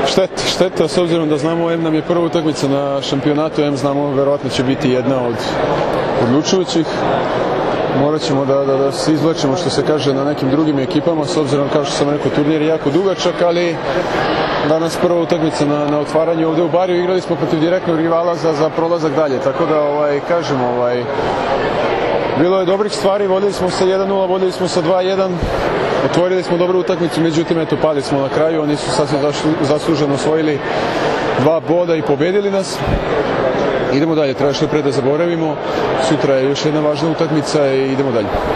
Šteta, s obzirom da znamo, M nam je prva utakmica na šampionatu, M znamo verovatno će biti jedna od odlučujućih. Morat ćemo da se izvlačimo, što se kaže, na nekim drugim ekipama, s obzirom, kao što sam rekao, turnir je jako dugačak, ali danas prva utakmica na otvaranju ovde u Bariju, igrali smo protiv direktnog rivala za prolazak dalje, tako da, kažemo, bilo je dobrih stvari, vodili smo sa 1-0, vodili smo sa 2-1, otvorili smo dobru utakmicu, međutim, eto, pali smo na kraju, oni su sasvim zasluženo osvojili 2 boda i pobedili nas. Idemo dalje, treba što pre da zaboravimo, sutra je još jedna važna utakmica i idemo dalje.